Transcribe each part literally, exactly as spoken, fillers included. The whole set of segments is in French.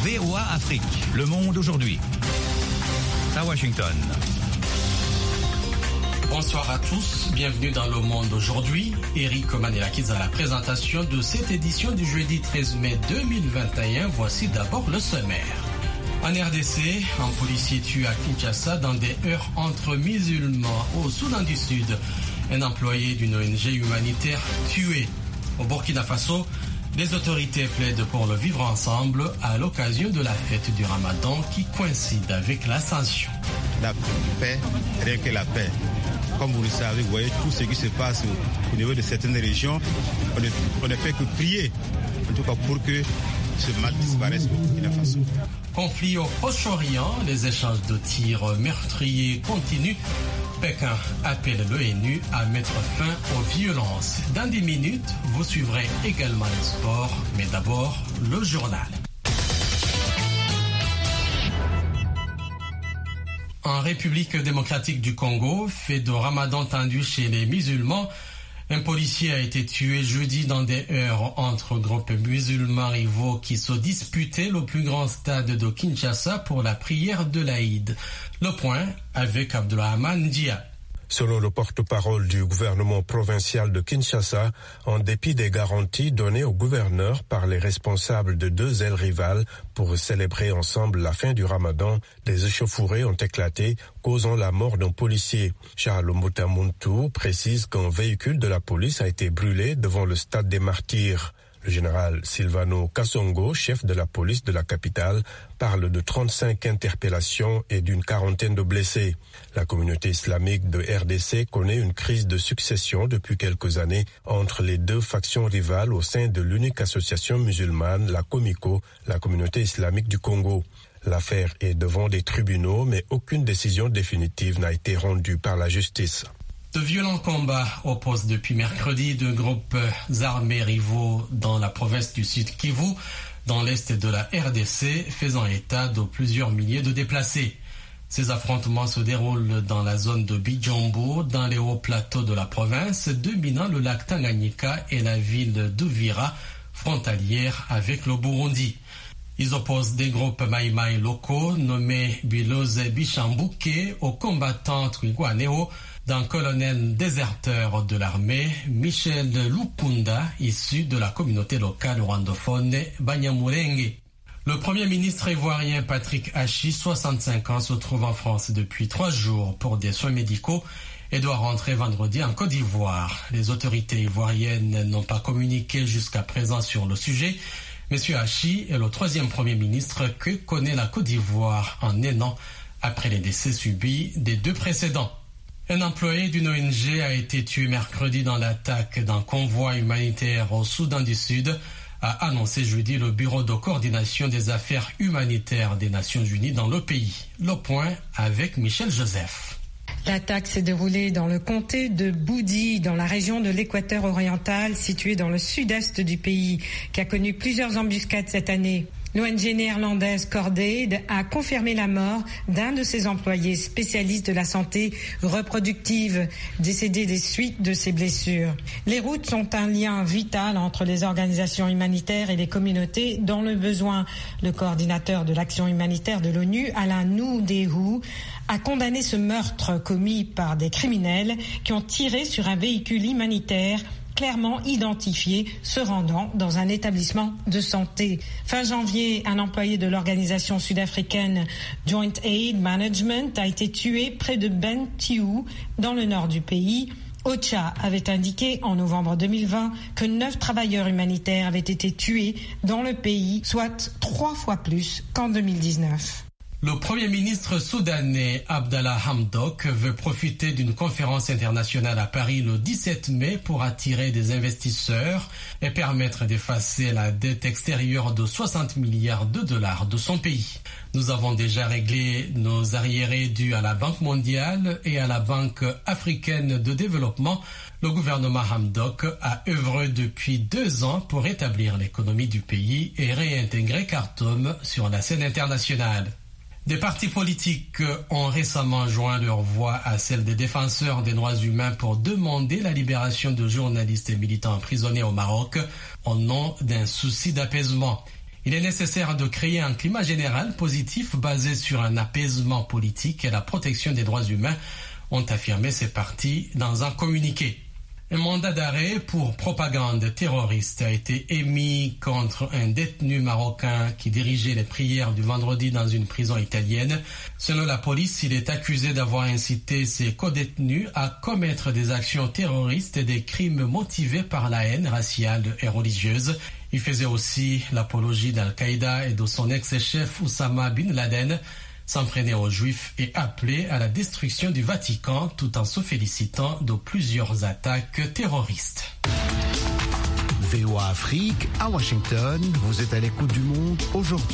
V O A Afrique, Le Monde aujourd'hui. À Washington. Bonsoir à tous, bienvenue dans Le Monde aujourd'hui. Eric Manelakiz à la présentation de cette édition du jeudi treize mai deux mille vingt et un. Voici d'abord le sommaire. En R D C, un policier tué à Kinshasa dans des heurts entre musulmans au Soudan du Sud. Un employé d'une O N G humanitaire tué. Au Burkina Faso, les autorités plaident pour le vivre ensemble à l'occasion de la fête du Ramadan qui coïncide avec l'Ascension. La paix, rien que la paix. Comme vous le savez, vous voyez tout ce qui se passe au, au niveau de certaines régions. On ne, on ne fait que prier, en tout cas pour que ce mal disparaisse au Burkina Faso. Conflit au Proche-Orient, les échanges de tirs meurtriers continuent. Pékin appelle l'ONU à mettre fin aux violences. Dans dix minutes, vous suivrez également le sport, mais d'abord le journal. En République démocratique du Congo, fête de Ramadan tendu chez les musulmans, un policier a été tué jeudi dans des heurts entre groupes musulmans rivaux qui se disputaient le plus grand stade de Kinshasa pour la prière de l'Aïd. Le point avec Abdourahmane Dia. Selon le porte-parole du gouvernement provincial de Kinshasa, en dépit des garanties données au gouverneur par les responsables de deux ailes rivales pour célébrer ensemble la fin du Ramadan, des échauffourées ont éclaté, causant la mort d'un policier. Charles Moutamountou précise qu'un véhicule de la police a été brûlé devant le stade des Martyrs. Le général Silvano Kassongo, chef de la police de la capitale, parle de trente-cinq interpellations et d'une quarantaine de blessés. La communauté islamique de R D C connaît une crise de succession depuis quelques années entre les deux factions rivales au sein de l'unique association musulmane, la Comico, la communauté islamique du Congo. L'affaire est devant des tribunaux, mais aucune décision définitive n'a été rendue par la justice. De violents combats opposent depuis mercredi deux groupes armés rivaux dans la province du Sud Kivu, dans l'est de la R D C, faisant état de plusieurs milliers de déplacés. Ces affrontements se déroulent dans la zone de Bijombo, dans les hauts plateaux de la province, dominant le lac Tanganyika et la ville d'Uvira, frontalière avec le Burundi. Ils opposent des groupes maïmaï locaux nommés Biloze Bichambuke aux combattants Twigwaneo, d'un colonel déserteur de l'armée, Michel Lupunda, issu de la communauté locale rwandophone Banyamulenge. Le premier ministre ivoirien Patrick Hachi, soixante-cinq ans, se trouve en France depuis trois jours pour des soins médicaux et doit rentrer vendredi en Côte d'Ivoire. Les autorités ivoiriennes n'ont pas communiqué jusqu'à présent sur le sujet. Monsieur Hachi est le troisième premier ministre que connaît la Côte d'Ivoire en un an après les décès subis des deux précédents. Un employé d'une O N G a été tué mercredi dans l'attaque d'un convoi humanitaire au Soudan du Sud, a annoncé jeudi le Bureau de coordination des affaires humanitaires des Nations Unies dans le pays. Le point avec Michel Joseph. L'attaque s'est déroulée dans le comté de Boudi, dans la région de l'Équateur oriental, située dans le sud-est du pays, qui a connu plusieurs embuscades cette année. L'O N G néerlandaise Cordaid a confirmé la mort d'un de ses employés spécialistes de la santé reproductive, décédé des suites de ses blessures. Les routes sont un lien vital entre les organisations humanitaires et les communautés dans le besoin. Le coordinateur de l'action humanitaire de l'ONU, Alain Noudehou, a condamné ce meurtre commis par des criminels qui ont tiré sur un véhicule humanitaire clairement identifié se rendant dans un établissement de santé. Fin janvier, un employé de l'organisation sud-africaine Joint Aid Management a été tué près de Bentiu, dans le nord du pays. OCHA avait indiqué en novembre deux mille vingt que neuf travailleurs humanitaires avaient été tués dans le pays, soit trois fois plus qu'en deux mille dix-neuf. Le Premier ministre soudanais Abdallah Hamdok veut profiter d'une conférence internationale à Paris le dix-sept mai pour attirer des investisseurs et permettre d'effacer la dette extérieure de soixante milliards de dollars de son pays. Nous avons déjà réglé nos arriérés dus à la Banque mondiale et à la Banque africaine de développement. Le gouvernement Hamdok a œuvré depuis deux ans pour rétablir l'économie du pays et réintégrer Khartoum sur la scène internationale. Des partis politiques ont récemment joint leur voix à celle des défenseurs des droits humains pour demander la libération de journalistes et militants emprisonnés au Maroc au nom d'un souci d'apaisement. Il est nécessaire de créer un climat général positif basé sur un apaisement politique et la protection des droits humains, ont affirmé ces partis dans un communiqué. Un mandat d'arrêt pour propagande terroriste a été émis contre un détenu marocain qui dirigeait les prières du vendredi dans une prison italienne. Selon la police, il est accusé d'avoir incité ses codétenus à commettre des actions terroristes et des crimes motivés par la haine raciale et religieuse. Il faisait aussi l'apologie d'Al-Qaïda et de son ex-chef Oussama Bin Laden, s'en prenait aux Juifs et appelait à la destruction du Vatican tout en se félicitant de plusieurs attaques terroristes. V O A Afrique, à Washington, vous êtes à l'écoute du monde aujourd'hui.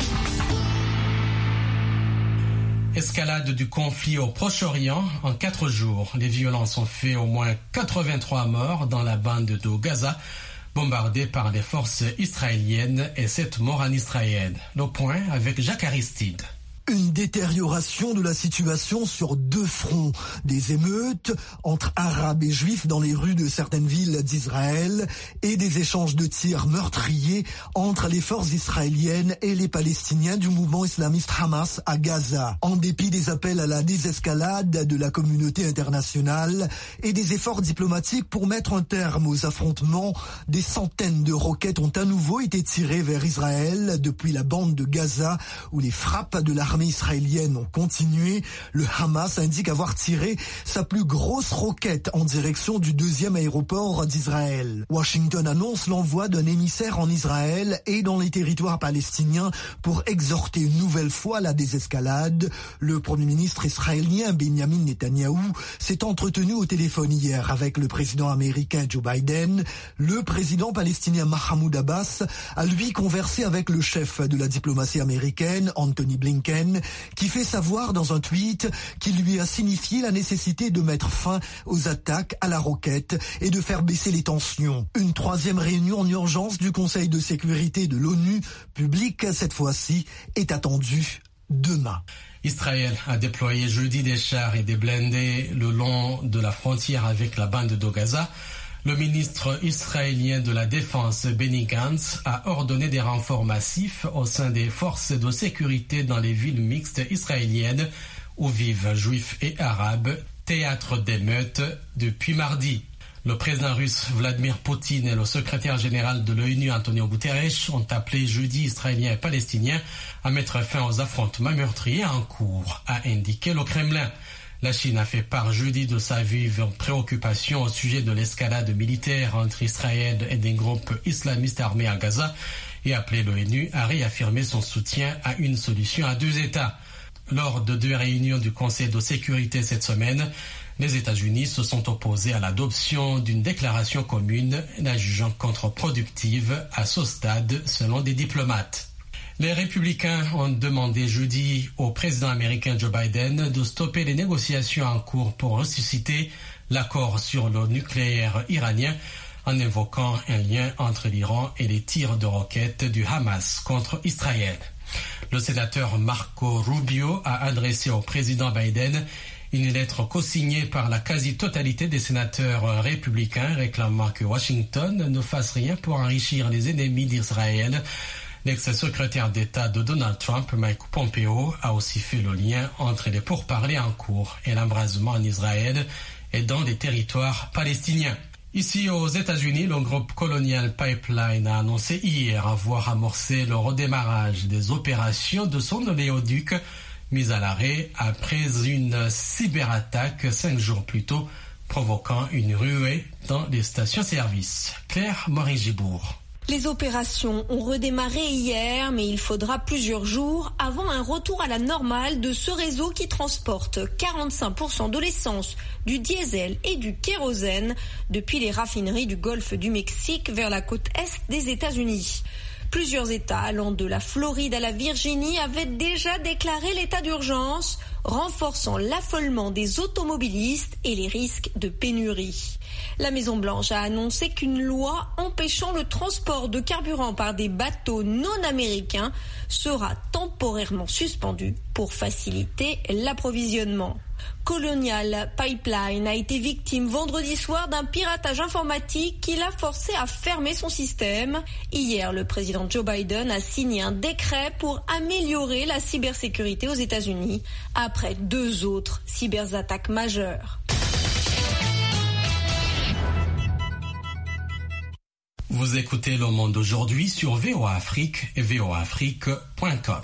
Escalade du conflit au Proche-Orient en quatre jours. Les violences ont fait au moins quatre-vingt-trois morts dans la bande de Gaza, bombardée par les forces israéliennes et sept morts en Israël. Le point avec Jacques Aristide. Une détérioration de la situation sur deux fronts. Des émeutes entre Arabes et Juifs dans les rues de certaines villes d'Israël et des échanges de tirs meurtriers entre les forces israéliennes et les Palestiniens du mouvement islamiste Hamas à Gaza. En dépit des appels à la désescalade de la communauté internationale et des efforts diplomatiques pour mettre un terme aux affrontements, des centaines de roquettes ont à nouveau été tirées vers Israël depuis la bande de Gaza où les frappes de la L'armée israélienne ont continué. Le Hamas indique avoir tiré sa plus grosse roquette en direction du deuxième aéroport d'Israël. Washington annonce l'envoi d'un émissaire en Israël et dans les territoires palestiniens pour exhorter une nouvelle fois la désescalade. Le premier ministre israélien Benjamin Netanyahou s'est entretenu au téléphone hier avec le président américain Joe Biden. Le président palestinien Mahmoud Abbas a lui conversé avec le chef de la diplomatie américaine Anthony Blinken, qui fait savoir dans un tweet qu'il lui a signifié la nécessité de mettre fin aux attaques à la roquette et de faire baisser les tensions. Une troisième réunion en urgence du Conseil de sécurité de l'ONU, publique cette fois-ci, est attendue demain. Israël a déployé jeudi des chars et des blindés le long de la frontière avec la bande de Gaza. Le ministre israélien de la Défense, Benny Gantz, a ordonné des renforts massifs au sein des forces de sécurité dans les villes mixtes israéliennes où vivent juifs et arabes, théâtre d'émeutes depuis mardi. Le président russe Vladimir Poutine et le secrétaire général de l'ONU Antonio Guterres ont appelé jeudi Israéliens et Palestiniens à mettre fin aux affrontements meurtriers en cours, a indiqué le Kremlin. La Chine a fait part jeudi de sa vive préoccupation au sujet de l'escalade militaire entre Israël et des groupes islamistes armés à Gaza et appelé l'ONU à réaffirmer son soutien à une solution à deux États. Lors de deux réunions du Conseil de sécurité cette semaine, les États-Unis se sont opposés à l'adoption d'une déclaration commune, la jugeant contre-productive à ce stade, selon des diplomates. Les républicains ont demandé jeudi au président américain Joe Biden de stopper les négociations en cours pour ressusciter l'accord sur le nucléaire iranien en invoquant un lien entre l'Iran et les tirs de roquettes du Hamas contre Israël. Le sénateur Marco Rubio a adressé au président Biden une lettre co-signée par la quasi-totalité des sénateurs républicains réclamant que Washington ne fasse rien pour enrichir les ennemis d'Israël. L'ex-secrétaire d'État de Donald Trump, Mike Pompeo, a aussi fait le lien entre les pourparlers en cours et l'embrasement en Israël et dans les territoires palestiniens. Ici aux États-Unis, le groupe Colonial Pipeline a annoncé hier avoir amorcé le redémarrage des opérations de son oléoduc mis à l'arrêt après une cyberattaque cinq jours plus tôt, provoquant une ruée dans les stations-service. Claire Morin-Gibourg. Les opérations ont redémarré hier, mais il faudra plusieurs jours avant un retour à la normale de ce réseau qui transporte quarante-cinq pour cent de l'essence, du diesel et du kérosène depuis les raffineries du golfe du Mexique vers la côte est des États-Unis. Plusieurs États allant de la Floride à la Virginie avaient déjà déclaré l'état d'urgence, renforçant l'affolement des automobilistes et les risques de pénurie. La Maison-Blanche a annoncé qu'une loi empêchant le transport de carburant par des bateaux non américains sera temporairement suspendue pour faciliter l'approvisionnement. Colonial Pipeline a été victime vendredi soir d'un piratage informatique qui l'a forcé à fermer son système. Hier, le président Joe Biden a signé un décret pour améliorer la cybersécurité aux États-Unis après deux autres cyberattaques majeures. Vous écoutez Le Monde aujourd'hui sur V O A Afrique et v o a afrique point com.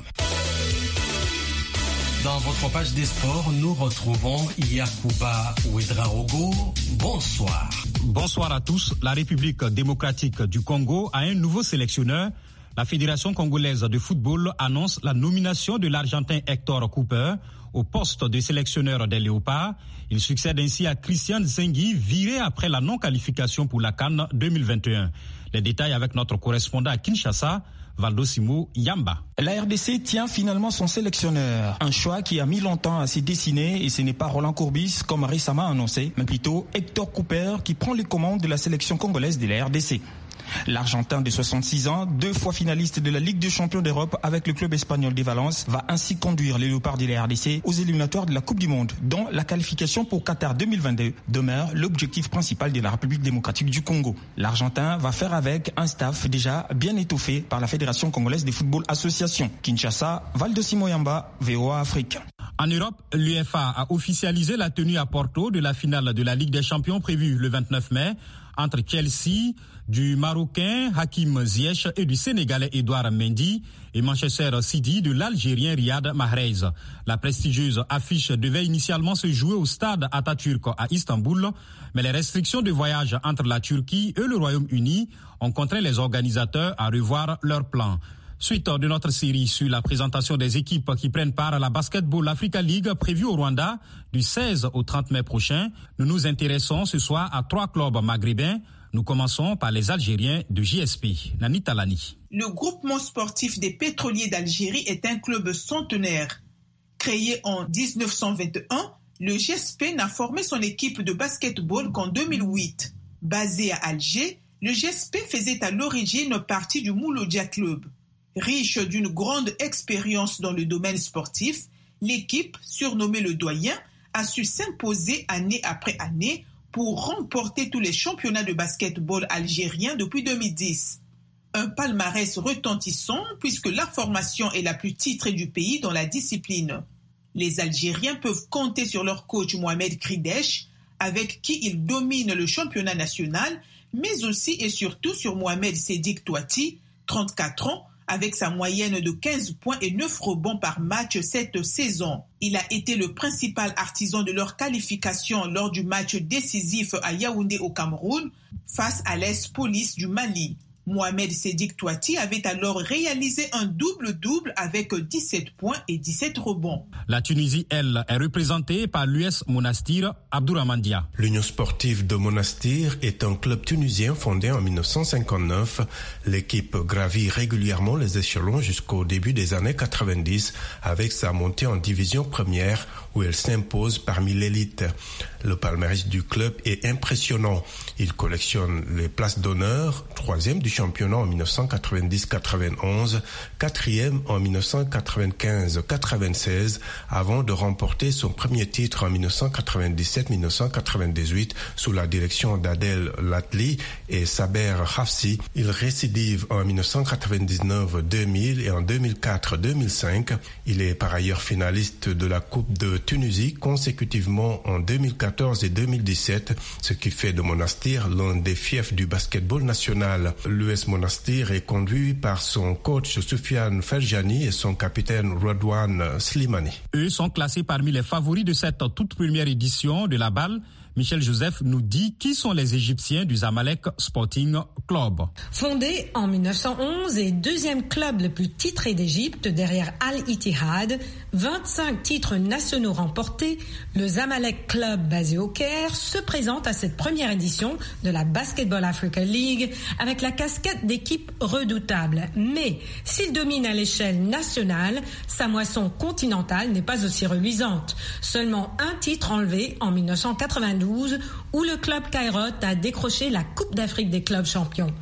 Dans votre page des sports, nous retrouvons Yacouba Ouedraogo. Bonsoir. Bonsoir à tous. La République démocratique du Congo a un nouveau sélectionneur. La Fédération congolaise de football annonce la nomination de l'Argentin Hector Cooper au poste de sélectionneur des Léopards. Il succède ainsi à Christian Zengui, viré après la non-qualification pour la CAN deux mille vingt et un. Les détails avec notre correspondant à Kinshasa, Valdosimo Yamba. La R D C tient finalement son sélectionneur. Un choix qui a mis longtemps à s'y dessiner et ce n'est pas Roland Courbis comme récemment annoncé, mais plutôt Hector Cooper qui prend les commandes de la sélection congolaise de la R D C. L'Argentin de soixante-six ans, deux fois finaliste de la Ligue des champions d'Europe avec le club espagnol de Valence, va ainsi conduire les Léopards de la R D C aux éliminatoires de la Coupe du Monde, dont la qualification pour Qatar deux mille vingt-deux demeure l'objectif principal de la République démocratique du Congo. L'Argentin va faire avec un staff déjà bien étoffé par la Fédération congolaise de football association. Kinshasa, Valdosimo Yamba, V O A Afrique. En Europe, l'UEFA a officialisé la tenue à Porto de la finale de la Ligue des champions prévue le vingt-neuf mai entre Chelsea, du Marocain Hakim Ziyech et du Sénégalais Edouard Mendy et Manchester City de l'Algérien Riyad Mahrez. La prestigieuse affiche devait initialement se jouer au stade Atatürk à Istanbul, mais les restrictions de voyage entre la Turquie et le Royaume-Uni ont contraint les organisateurs à revoir leurs plans. Suite de notre série sur la présentation des équipes qui prennent part à la Basketball Africa League prévue au Rwanda du seize au trente mai prochain, nous nous intéressons ce soir à trois clubs maghrébins. Nous commençons par les Algériens de J S P. Nani Talani. Le groupement sportif des pétroliers d'Algérie est un club centenaire. Créé en dix-neuf cent vingt et un, le G S P n'a formé son équipe de basketball qu'en deux mille huit. Basé à Alger, le G S P faisait à l'origine partie du Mouloudia Club. Riche d'une grande expérience dans le domaine sportif, l'équipe, surnommée le Doyen, a su s'imposer année après année pour remporter tous les championnats de basketball algériens depuis deux mille dix. Un palmarès retentissant puisque la formation est la plus titrée du pays dans la discipline. Les Algériens peuvent compter sur leur coach Mohamed Kridesh, avec qui ils dominent le championnat national, mais aussi et surtout sur Mohamed Sédik Touati, trente-quatre ans, avec sa moyenne de quinze points et neuf rebonds par match cette saison. Il a été le principal artisan de leur qualification lors du match décisif à Yaoundé au Cameroun face à l'A S Police du Mali. Mohamed Sédik Touati avait alors réalisé un double-double avec dix-sept points et dix-sept rebonds. La Tunisie, elle, est représentée par l'U S Monastir Abdourahmane Dia. L'Union sportive de Monastir est un club tunisien fondé en mille neuf cent cinquante-neuf. L'équipe gravit régulièrement les échelons jusqu'au début des années quatre-vingt-dix avec sa montée en division première où elle s'impose parmi l'élite. Le palmarès du club est impressionnant. Il collectionne les places d'honneur, troisième du championnat en mille neuf cent quatre-vingt-dix quatre-vingt-onze, quatrième en mille neuf cent quatre-vingt-quinze quatre-vingt-seize, avant de remporter son premier titre en mille neuf cent quatre-vingt-dix-sept mille neuf cent quatre-vingt-dix-huit sous la direction d'Adel Latli et Saber Hafsi. Il récidive en mille neuf cent quatre-vingt-dix-neuf deux mille et en deux mille quatre deux mille cinq. Il est par ailleurs finaliste de la Coupe de Tunisie consécutivement en deux mille quatorze et deux mille dix-sept, ce qui fait de Monastir l'un des fiefs du basketball national. L'U S Monastir est conduit par son coach Soufiane Ferjani et son capitaine Radwan Slimani. Eux sont classés parmi les favoris de cette toute première édition de la balle. Michel Joseph nous dit qui sont les Égyptiens du Zamalek Sporting Club. Fondé en mille neuf cent onze et deuxième club le plus titré d'Égypte derrière Al-Ittihad, vingt-cinq titres nationaux remportés, le Zamalek Club basé au Caire se présente à cette première édition de la Basketball Africa League avec la casquette d'équipe redoutable. Mais s'il domine à l'échelle nationale, sa moisson continentale n'est pas aussi reluisante. Seulement un titre enlevé en mille neuf cent quatre-vingt-douze où le club Caïrote a décroché la Coupe d'Afrique des clubs champions.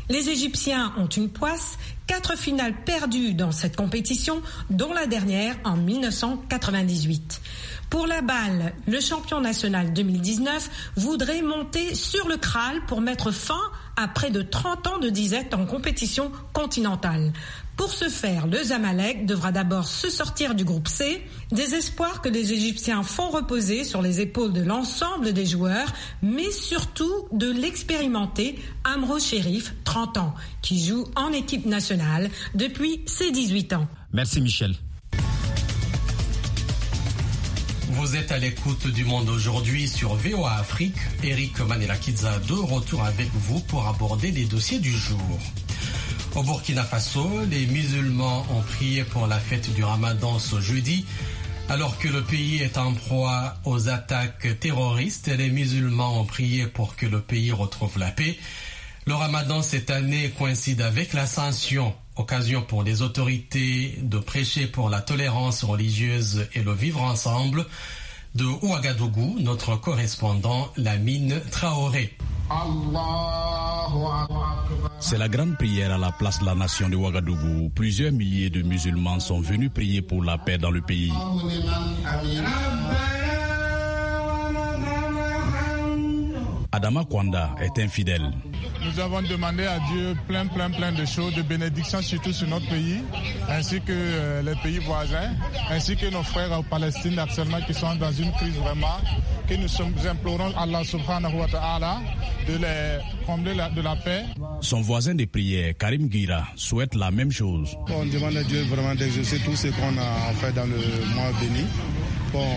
Les Égyptiens ont une poisse, quatre finales perdues dans cette compétition, dont la dernière en mille neuf cent quatre-vingt-dix-huit. Pour la balle, le champion national deux mille dix-neuf voudrait monter sur le Kral pour mettre fin à près de trente ans de disette en compétition continentale. Pour ce faire, le Zamalek devra d'abord se sortir du groupe C, des espoirs que les Égyptiens font reposer sur les épaules de l'ensemble des joueurs, mais surtout de l'expérimenté Amro Sherif, trente ans, qui joue en équipe nationale depuis ses dix-huit ans. Merci Michel. Vous êtes à l'écoute du Monde aujourd'hui sur V O A Afrique. Eric Manela-Kidza de retour avec vous pour aborder les dossiers du jour. Au Burkina Faso, les musulmans ont prié pour la fête du Ramadan ce jeudi. Alors que le pays est en proie aux attaques terroristes, les musulmans ont prié pour que le pays retrouve la paix. Le Ramadan cette année coïncide avec l'Ascension, occasion pour les autorités de prêcher pour la tolérance religieuse et le vivre ensemble. De Ouagadougou, notre correspondant Lamine Traoré. C'est la grande prière à la place de la nation de Ouagadougou. Plusieurs milliers de musulmans sont venus prier pour la paix dans le pays. Adama Kwanda est infidèle. Nous avons demandé à Dieu plein, plein, plein de choses, de bénédictions surtout sur notre pays, ainsi que euh, les pays voisins, ainsi que nos frères en Palestine actuellement qui sont dans une crise vraiment, que nous, sommes, nous implorons Allah subhanahu wa ta'ala de les combler la, de la paix. Son voisin de prière, Karim Guira, souhaite la même chose. On demande à Dieu vraiment d'exaucer tout ce qu'on a fait dans le mois béni. Bon,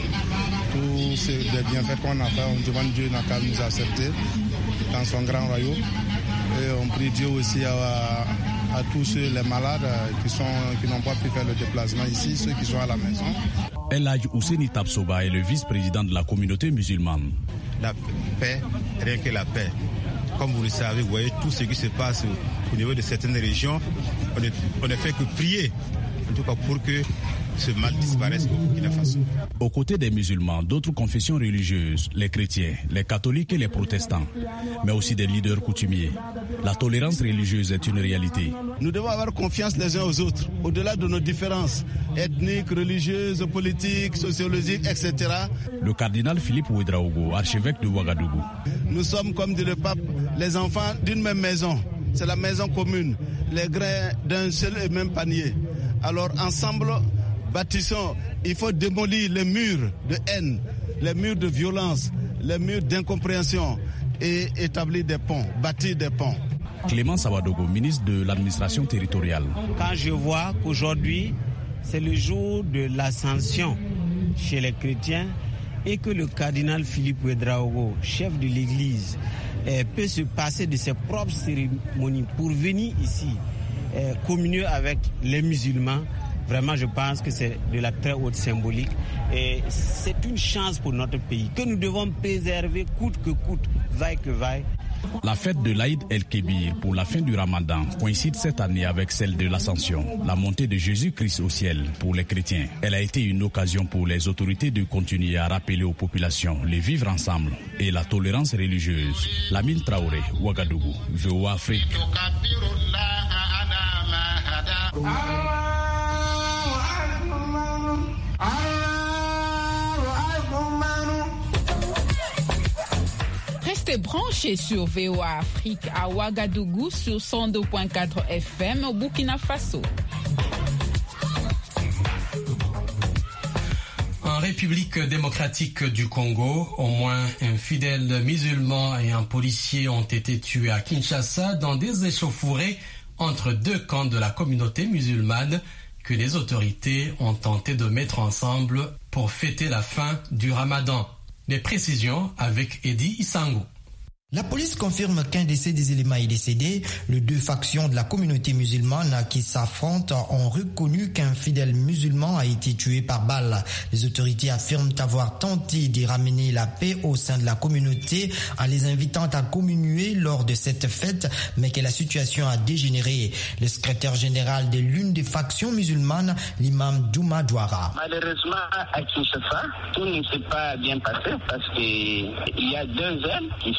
tous ces bienfaits qu'on a fait, on demande Dieu n'a qu'à nous accepter dans son grand royaume. Et on prie Dieu aussi à, à tous ceux, les malades qui, sont, qui n'ont pas pu faire le déplacement ici, ceux qui sont à la maison. El Hadj Ouseni Tapsoba est le vice-président de la communauté musulmane. La paix, rien que la paix. Comme vous le savez, vous voyez tout ce qui se passe au niveau de certaines régions. On ne, on ne fait que prier, en tout cas pour que ce mal disparaisse au Burkina Faso. Aux côtés des musulmans, d'autres confessions religieuses, les chrétiens, les catholiques et les protestants, mais aussi des leaders coutumiers. La tolérance religieuse est une réalité. Nous devons avoir confiance les uns aux autres, au-delà de nos différences ethniques, religieuses, politiques, sociologiques, et cetera. Le cardinal Philippe Ouedraogo, archevêque de Ouagadougou. Nous sommes, comme dit le pape, les enfants d'une même maison. C'est la maison commune, les grains d'un seul et même panier. Alors ensemble, bâtissons, il faut démolir les murs de haine, les murs de violence, les murs d'incompréhension et établir des ponts, bâtir des ponts. Clément Sawadogo, ministre de l'administration territoriale. Quand je vois qu'aujourd'hui, c'est le jour de l'ascension chez les chrétiens et que le cardinal Philippe Ouedraogo, chef de l'église, eh, peut se passer de ses propres cérémonies pour venir ici eh, communier avec les musulmans, vraiment, je pense que c'est de la très haute symbolique et c'est une chance pour notre pays que nous devons préserver coûte que coûte, vaille que vaille. La fête de l'Aïd el-Kébir pour la fin du Ramadan coïncide cette année avec celle de l'Ascension, la montée de Jésus-Christ au ciel pour les chrétiens. Elle a été une occasion pour les autorités de continuer à rappeler aux populations le vivre ensemble et la tolérance religieuse. Lamine Traoré, Ouagadougou, V O A Afrique. Restez branchés sur V O A Afrique à Ouagadougou sur cent deux virgule quatre F M au Burkina Faso. En République démocratique du Congo, au moins un fidèle musulman et un policier ont été tués à Kinshasa dans des échauffourées entre deux camps de la communauté musulmane que les autorités ont tenté de mettre ensemble pour fêter la fin du Ramadan. Les précisions avec Eddie Isango. La police confirme qu'un de ces éléments est décédé. Les deux factions de la communauté musulmane qui s'affrontent ont reconnu qu'un fidèle musulman a été tué par balle. Les autorités affirment avoir tenté de ramener la paix au sein de la communauté en les invitant à communier lors de cette fête, mais que la situation a dégénéré. Le secrétaire général de l'une des factions musulmanes, l'imam Douma Douara. Malheureusement, à Kinshasa, tout ne s'est pas bien passé parce qu'il y a deux ailes qui sont reconnus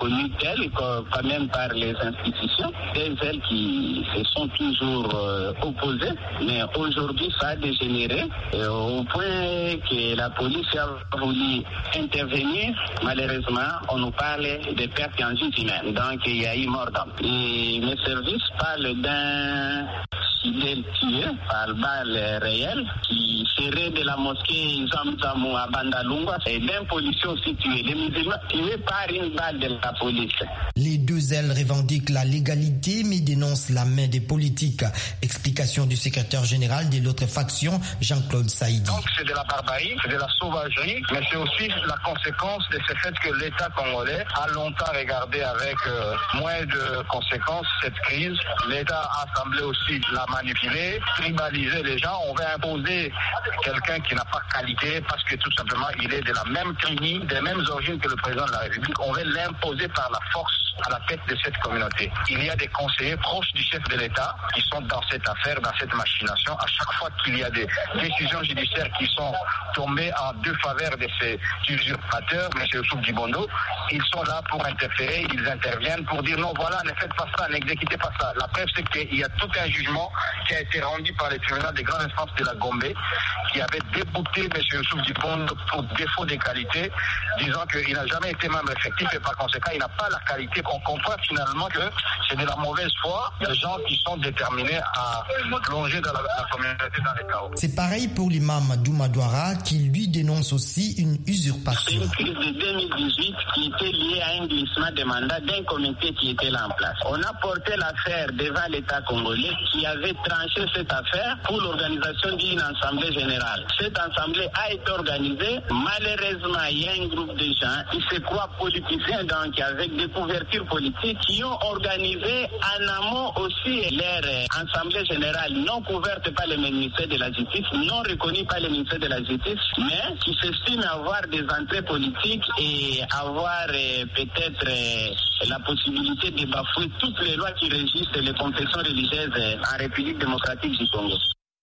reconnues telles, quand même par les institutions, des ailes qui se sont toujours euh, opposées. Mais aujourd'hui, ça a dégénéré et au point que la police a voulu intervenir. Malheureusement, on nous parle des pertes en vie humaine. Donc, il y a eu mort d'homme. Et mes services parlent d'un fidèle tué par balle réelle qui serait de la mosquée Zamzamou à Bandalungwa et d'un policier aussi tué. Les musulmans tués par une balle de la police. Les deux ailes revendiquent la légalité mais dénoncent la main des politiques. Explication du secrétaire général de l'autre faction, Jean-Claude Saïdi. Donc c'est de la barbarie, c'est de la sauvagerie, mais c'est aussi la conséquence de ce fait que l'État congolais a longtemps regardé avec euh, moins de conséquences cette crise. L'État a semblé aussi la manipuler, tribaliser les gens. On veut imposer quelqu'un qui n'a pas qualité parce que tout simplement il est de la même tribu, des mêmes origines que le président de la République. On veut l'imposer par la force à la tête de cette communauté. Il y a des conseillers proches du chef de l'État qui sont dans cette affaire, dans cette machination. À chaque fois qu'il y a des décisions judiciaires qui sont tombées en défaveur de ces usurpateurs, M. Youssouf Dibondo, ils sont là pour interférer, ils interviennent pour dire non, voilà, ne faites pas ça, n'exécutez pas ça. La preuve, c'est qu'il y a tout un jugement qui a été rendu par les tribunaux des grandes instances de la Gombe qui avait débouté M. Youssouf Dibondo pour défaut de qualité, disant qu'il n'a jamais été membre effectif et par conséquent, il n'a pas la qualité. On comprend finalement que c'est de la mauvaise foi, des gens qui sont déterminés à plonger dans la, la communauté dans les chaos. C'est pareil pour l'imam Douma Douara qui lui dénonce aussi une usurpation. C'est une crise de deux mille dix-huit qui était liée à un glissement de mandat d'un comité qui était là en place. On a porté l'affaire devant l'État congolais qui avait tranché cette affaire pour l'organisation d'une assemblée générale. Cette assemblée a été organisée. Malheureusement, il y a un groupe de gens qui se croient politiciens, donc avec des couvertures politiques, qui ont organisé en amont aussi leur assemblée générale non couverte par le ministère de la Justice, non reconnue par le ministère de la Justice, mais qui s'estiment avoir des entrées politiques et avoir euh, peut-être euh, la possibilité de bafouer toutes les lois qui régissent les confessions religieuses euh, en République démocratique du Congo.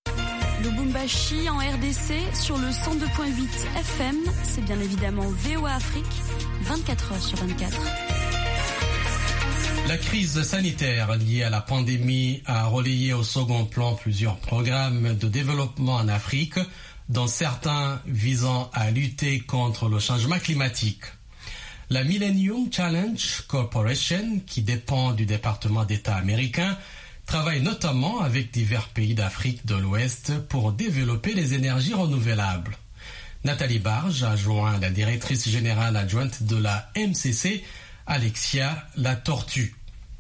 Lubumbashi en R D C sur le cent deux virgule huit F M, c'est bien évidemment V O A Afrique, vingt-quatre heures sur vingt-quatre. La crise sanitaire liée à la pandémie a relayé au second plan plusieurs programmes de développement en Afrique, dont certains visant à lutter contre le changement climatique. La Millennium Challenge Corporation, qui dépend du département d'État américain, travaille notamment avec divers pays d'Afrique de l'Ouest pour développer les énergies renouvelables. Nathalie Barge a joint la directrice générale adjointe de la M C C, Alexia Latortue.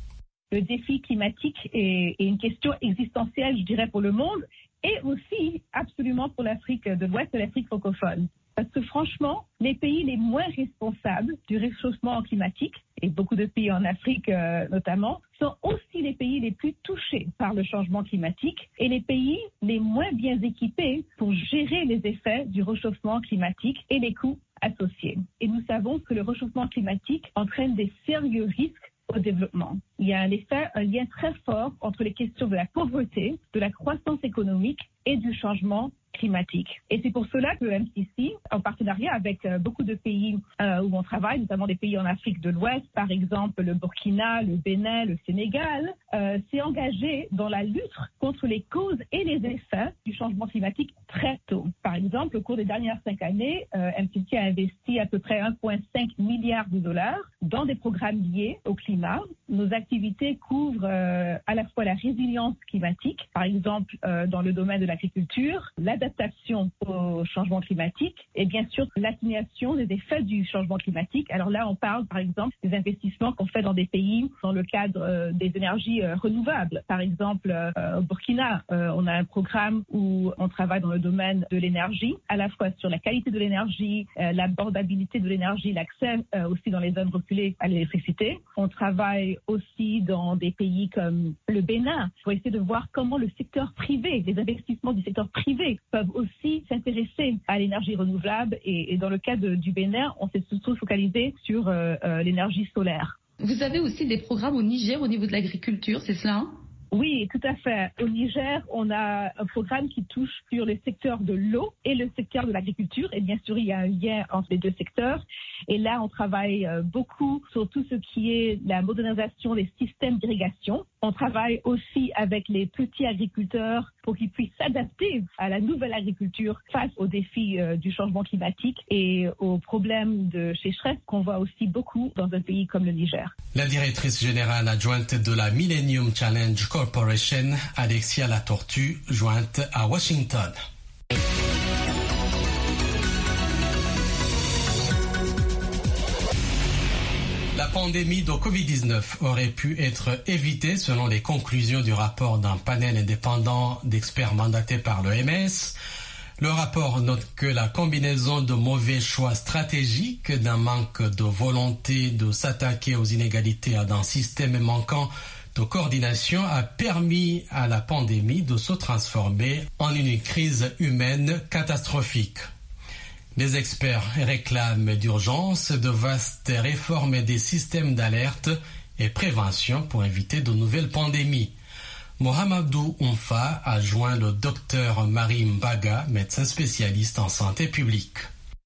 Le défi climatique est, est une question existentielle, je dirais, pour le monde et aussi absolument pour l'Afrique de l'Ouest et l'Afrique francophone. Parce que franchement, les pays les moins responsables du réchauffement climatique, et beaucoup de pays en Afrique euh, notamment, sont aussi les pays les plus touchés par le changement climatique et les pays les moins bien équipés pour gérer les effets du réchauffement climatique et les coûts associés. Et nous savons que le réchauffement climatique entraîne des sérieux risques au développement. Il y a en effet un lien très fort entre les questions de la pauvreté, de la croissance économique et du changement climatique. Et c'est pour cela que le M C C, en partenariat avec euh, beaucoup de pays euh, où on travaille, notamment des pays en Afrique de l'Ouest, par exemple le Burkina, le Bénin, le Sénégal, euh, s'est engagé dans la lutte contre les causes et les effets du changement climatique très tôt. Par exemple, au cours des dernières cinq années, euh, M C C a investi à peu près un virgule cinq milliard de dollars dans des programmes liés au climat. Nos activités couvrent euh, à la fois la résilience climatique, par exemple euh, dans le domaine de l'agriculture, l'adaptation au changement climatique et bien sûr l'atténuation des effets du changement climatique. Alors là, on parle par exemple des investissements qu'on fait dans des pays dans le cadre euh, des énergies euh, renouvelables. Par exemple, euh, au Burkina, euh, on a un programme où on travaille dans le domaine de l'énergie, à la fois sur la qualité de l'énergie, euh, l'abordabilité de l'énergie, l'accès euh, aussi dans les zones reculées à l'électricité. On travaille aussi dans des pays comme le Bénin pour essayer de voir comment le secteur privé, les investissements du secteur privé peuvent aussi s'intéresser à l'énergie renouvelable et, et dans le cas de, du Bénin, on s'est surtout focalisé sur euh, euh, l'énergie solaire. Vous avez aussi des programmes au Niger au niveau de l'agriculture, c'est cela hein? Oui, tout à fait. Au Niger, on a un programme qui touche sur le secteur de l'eau et le secteur de l'agriculture. Et bien sûr, il y a un lien entre les deux secteurs. Et là, on travaille beaucoup sur tout ce qui est la modernisation des systèmes d'irrigation. On travaille aussi avec les petits agriculteurs pour qu'ils puissent s'adapter à la nouvelle agriculture face aux défis euh, du changement climatique et aux problèmes de sécheresse qu'on voit aussi beaucoup dans un pays comme le Niger. La directrice générale adjointe de la Millennium Challenge Corporation, Alexia Latortue, jointe à Washington. La pandémie de covid dix-neuf aurait pu être évitée selon les conclusions du rapport d'un panel indépendant d'experts mandatés par l'O M S. Le rapport note que la combinaison de mauvais choix stratégiques, d'un manque de volonté de s'attaquer aux inégalités et d'un système manquant de coordination a permis à la pandémie de se transformer en une crise humaine catastrophique. Les experts réclament d'urgence de vastes réformes des systèmes d'alerte et prévention pour éviter de nouvelles pandémies. Mohamedou Oumfa a joint le docteur Marie Mbaga, médecin spécialiste en santé publique.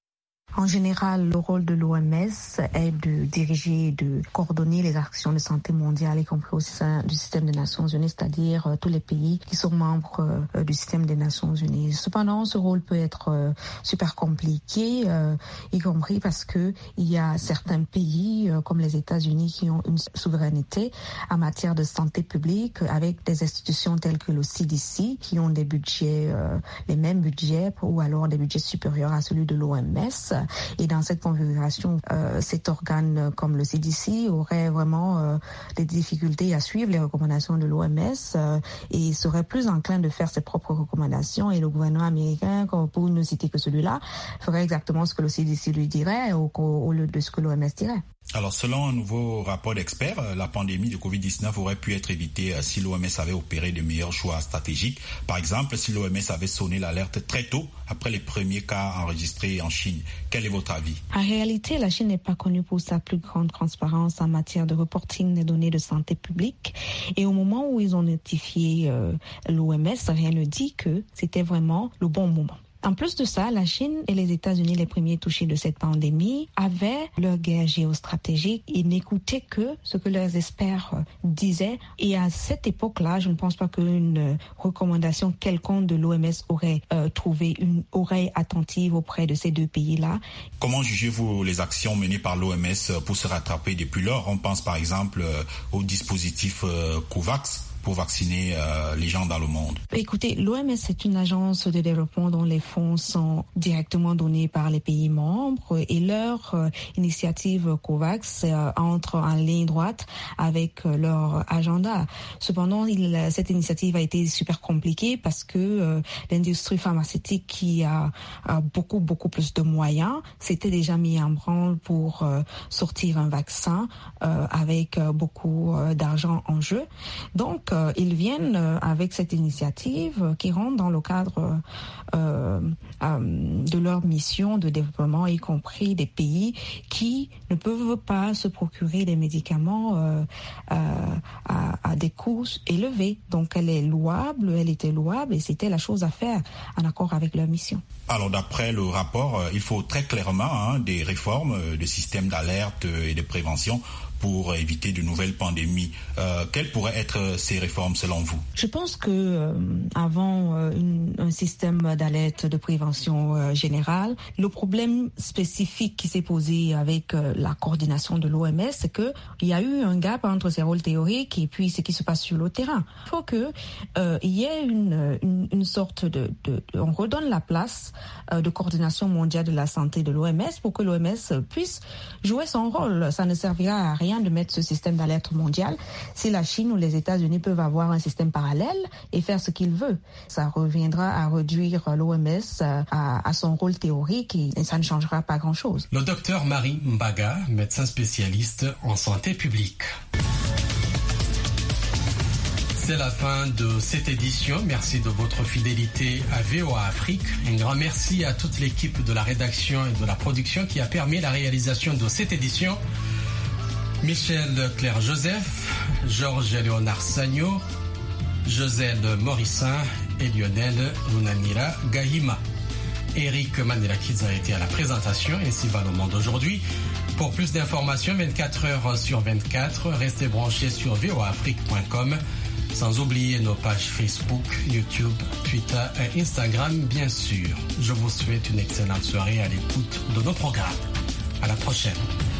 En général, le rôle de l'O M S est de diriger et de coordonner les actions de santé mondiale, y compris au sein du système des Nations Unies, c'est-à-dire euh, tous les pays qui sont membres euh, du système des Nations Unies. Cependant, ce rôle peut être euh, super compliqué, euh, y compris parce que il y a certains pays, euh, comme les États-Unis, qui ont une souveraineté en matière de santé publique, avec des institutions telles que le C D C, qui ont des budgets, euh, les mêmes budgets, ou alors des budgets supérieurs à celui de l'O M S. Et dans cette configuration, euh, cet organe comme le C D C aurait vraiment euh, des difficultés à suivre les recommandations de l'O M S euh, et serait plus enclin de faire ses propres recommandations. Et le gouvernement américain, pour ne citer que celui-là, ferait exactement ce que le C D C lui dirait au, au lieu de ce que l'O M S dirait. Alors, selon un nouveau rapport d'experts, la pandémie de covid dix-neuf aurait pu être évitée si l'O M S avait opéré de meilleurs choix stratégiques. Par exemple, si l'O M S avait sonné l'alerte très tôt après les premiers cas enregistrés en Chine. Quel est votre avis? En réalité, la Chine n'est pas connue pour sa plus grande transparence en matière de reporting des données de santé publique. Et au moment où ils ont notifié euh, l'O M S, rien ne dit que c'était vraiment le bon moment. En plus de ça, la Chine et les États-Unis, les premiers touchés de cette pandémie, avaient leur guerre géostratégique et n'écoutaient que ce que leurs experts disaient. Et à cette époque-là, je ne pense pas qu'une recommandation quelconque de l'O M S aurait euh, trouvé une oreille attentive auprès de ces deux pays-là. Comment jugez-vous les actions menées par l'O M S pour se rattraper depuis lors? On pense par exemple au dispositif euh, COVAX pour vacciner euh, les gens dans le monde. Écoutez, l'O M S est une agence de développement dont les fonds sont directement donnés par les pays membres et leur euh, initiative COVAX euh, entre en ligne droite avec euh, leur agenda. Cependant, il, cette initiative a été super compliquée parce que euh, l'industrie pharmaceutique qui a, a beaucoup, beaucoup plus de moyens s'était déjà mis en branle pour euh, sortir un vaccin euh, avec euh, beaucoup euh, d'argent en jeu. Donc, Euh, ils viennent euh, avec cette initiative euh, qui rentre dans le cadre euh, euh, de leur mission de développement, y compris des pays qui ne peuvent pas se procurer des médicaments euh, euh, à, à des coûts élevés. Donc elle est louable, elle était louable et c'était la chose à faire en accord avec leur mission. Alors d'après le rapport, il faut très clairement hein, des réformes, des systèmes d'alerte et de prévention pour éviter de nouvelles pandémies. Euh, quelles pourraient être ces réformes selon vous? Je pense que euh, avant euh, une, un système d'alerte de prévention euh, générale, le problème spécifique qui s'est posé avec euh, la coordination de l'O M S, c'est que il y a eu un gap entre ses rôles théoriques et puis ce qui se passe sur le terrain. Il faut que euh, il y ait une, une, une sorte de, de, de, on redonne la place euh, de coordination mondiale de la santé de l'O M S pour que l'O M S puisse jouer son rôle. Ça ne servira à rien de mettre ce système d'alerte mondial si la Chine ou les États-Unis peuvent avoir un système parallèle et faire ce qu'ils veulent. Ça reviendra à réduire l'O M S à, à son rôle théorique et, et ça ne changera pas grand-chose. Le docteur Marie Mbaga, médecin spécialiste en santé publique. C'est la fin de cette édition. Merci de votre fidélité à V O A Afrique. Un grand merci à toute l'équipe de la rédaction et de la production qui a permis la réalisation de cette édition. Michel Claire Joseph, Georges Léonard Sagno, Joselle Morissin et Lionel Runanira Gahima. Eric Manelakidze a été à la présentation et ainsi va le monde aujourd'hui. Pour plus d'informations, vingt-quatre heures sur vingt-quatre, restez branchés sur v o a afrique point com, sans oublier nos pages Facebook, YouTube, Twitter et Instagram, bien sûr. Je vous souhaite une excellente soirée à l'écoute de nos programmes. À la prochaine.